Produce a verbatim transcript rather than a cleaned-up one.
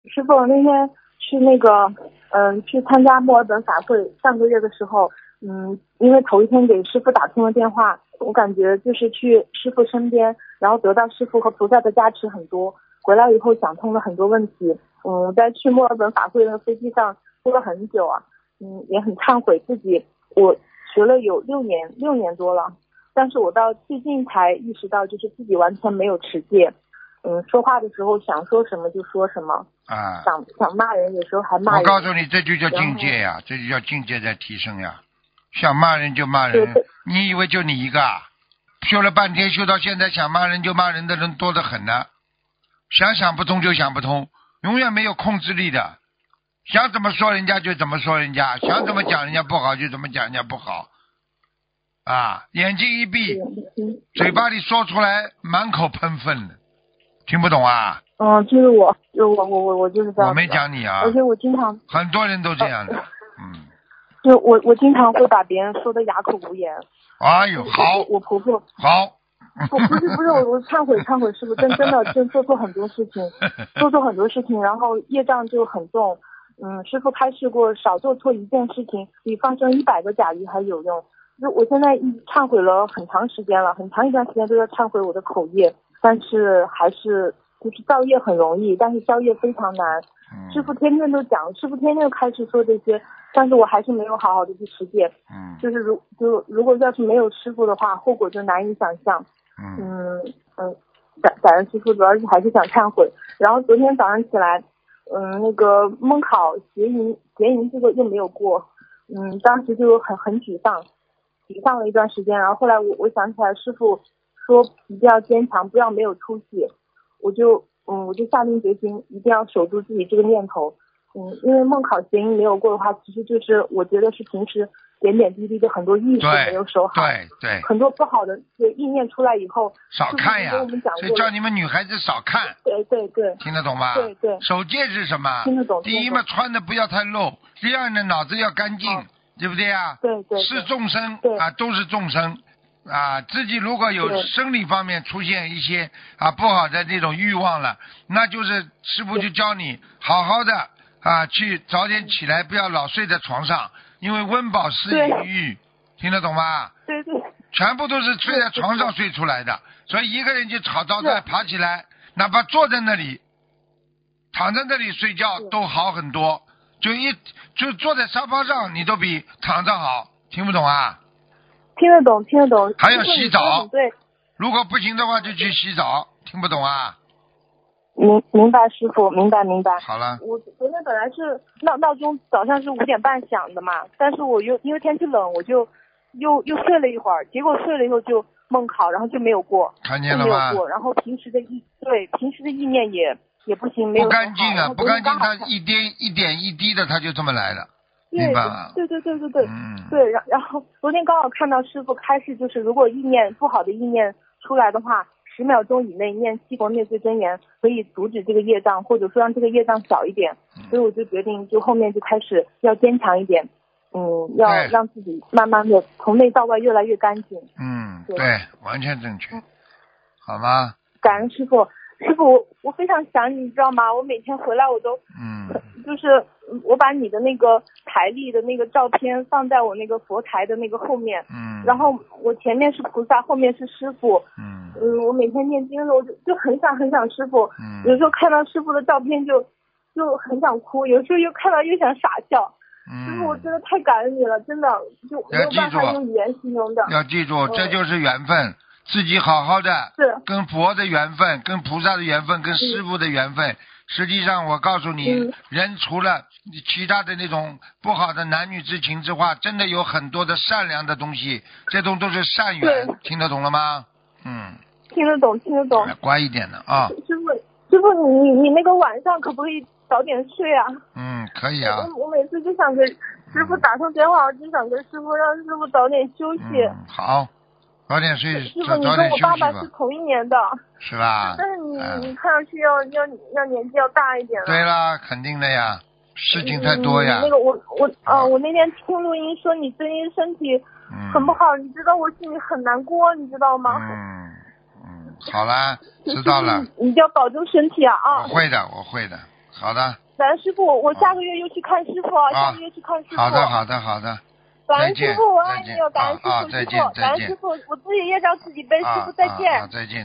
师傅那天去那个嗯去参加墨尔本法会，上个月的时候，嗯，因为头一天给师傅打通了电话，我感觉就是去师傅身边，然后得到师傅和菩萨的加持很多。回来以后想通了很多问题，嗯，在去墨尔本法会的飞机上哭了很久啊，嗯，也很忏悔自己，我学了有六年六年多了，但是我到最近才意识到，就是自己完全没有持戒，嗯，说话的时候想说什么就说什么， 啊， 想想骂人有时候还骂人。 我告诉你，这就叫境界呀，这就叫境界在提升呀。想骂人就骂人，你以为就你一个啊？修了半天，修到现在想骂人就骂人的人多得很呢。想想不通就想不通，永远没有控制力的。想怎么说人家就怎么说人家，想怎么讲人家不好就怎么讲人家不好。啊，眼睛一闭，嘴巴里说出来满口喷粪的，听不懂啊？ 嗯，就是我，就我我我我就是这样。 我没讲你啊。 而且我经常。 很多人都这样的，呃、嗯。 就我我经常会把别人说的哑口无言。 哎呦，好。 我我婆婆。 好。 我不是不是我我忏悔忏悔师傅，真真的真做错很多事情，做错很多事情，然后业障就很重。嗯，师傅开示过，少做错一件事情，比放生一百个甲鱼还有用。就我现在一忏悔了很长时间了，很长一段时间都在忏悔我的口业，但是还是就是造业很容易，但是消业非常难。 嗯、 师傅天天都讲，师傅天天都开始说这些，但是我还是没有好好的去实践。 嗯， 就是如就如果要是没有师傅的话，后果就难以想象。 嗯嗯，感感恩师傅，主要是还是想忏悔。然后昨天早上起来，嗯，那个梦考结营结营这个又没有过，嗯，当时就很很沮丧，沮丧了一段时间。然后后来我我想起来师傅说一定要坚强，不要没有出息，我就嗯我就下定决心一定要守住自己这个念头。嗯，因为梦考结营没有过的话，其实就是我觉得是平时点点滴滴的很多意识没有守好， 对对， 很多不好的意念出来以后， 少看呀，所以叫你们女孩子少看。 对对对， 听得懂吗？ 对对。 守戒是什么？ 听得懂。 第一嘛，穿的不要太露；第二呢，脑子要干净，哦、对不对呀？ 对对。 是众生啊，都是众生啊。自己如果有生理方面出现一些啊不好的这种欲望了，那就是师父就教你好好的。啊，去早点起来，不要老睡在床上，因为温饱思淫欲，听得懂吗？ 对对。 全部都是睡在床上睡出来的，所以一个人就吵到再爬起来，哪怕坐在那里，躺在那里睡觉都好很多，就一就坐在沙发上，你都比躺着好，听不懂啊？ 听得懂，听得懂。 还要洗澡， 对。 如果不行的话就去洗澡，听不懂啊？ 明明白师傅，明白明白。 好了。 我昨天本来是闹闹钟早上是五点半响的嘛，但是我又因为天气冷，我就又又睡了一会儿，结果睡了以后就梦考，然后就没有过。 看见了吗？ 没有过，然后平时的意对平时的意念也也不行，没有不干净啊，不干净，它一点一点一滴的，它就这么来了，明白吗？ 对对对对对， 嗯， 对，然然后昨天刚好看到师傅开示，就是如果意念不好的意念出来的话。十秒钟以内念七佛灭罪真言，可以阻止这个业障，或者说让这个业障小一点。所以我就决定，就后面就开始要坚强一点，嗯，要让自己慢慢的从内到外越来越干净。 嗯，对，对完全正确，好吗？ 感恩师傅，师傅，我我非常想你，你知道吗？我每天回来我都， 嗯， 就是我把你的那个台历的那个照片放在我那个佛台的那个后面， 嗯， 然后我前面是菩萨，后面是师傅， 嗯， 嗯，我每天念经的时候就就很想很想师傅， 嗯， 有时候看到师傅的照片就就很想哭，有时候又看到又想傻笑。 嗯， 师傅，我真的太感恩你了，真的就没有办法用语言形容的。 要记住，要记住，这就是缘分。自己好好的， 是跟佛的缘分，跟菩萨的缘分，跟师父的缘分。嗯、实际上，我告诉你、嗯，人除了其他的那种不好的男女之情之外，真的有很多的善良的东西，这种都是善缘。听得懂了吗？嗯， 听得懂，听得懂。 乖一点的啊。 师傅，师傅，你你那个晚上可不可以早点睡啊？ 嗯，可以啊。 我我每次就想给师傅打通电话，我就想跟师傅让师傅早点休息。 嗯、好。早点睡， 师傅，你跟我爸爸是同一年的， 是吧？ 但是你、 嗯、 你看上去要要要年纪要大一点了。 对啦，肯定的呀，事情太多呀。 嗯、那个我我啊、呃，我那天听录音说你最近身体很不好，嗯、你知道我心里很难过，你知道吗？ 嗯嗯，好啦，知道了。 你一定要保重身体啊啊！ 我会的，我会的， 好的。 感恩师傅，我下个月又去看师傅， 啊、 下个月去看师傅。 好的，好的，好的。 感恩师傅，我爱你，感恩师傅， 啊啊、再见， 感恩师傅，我自己业障自己背，师傅再见。 啊啊、再见。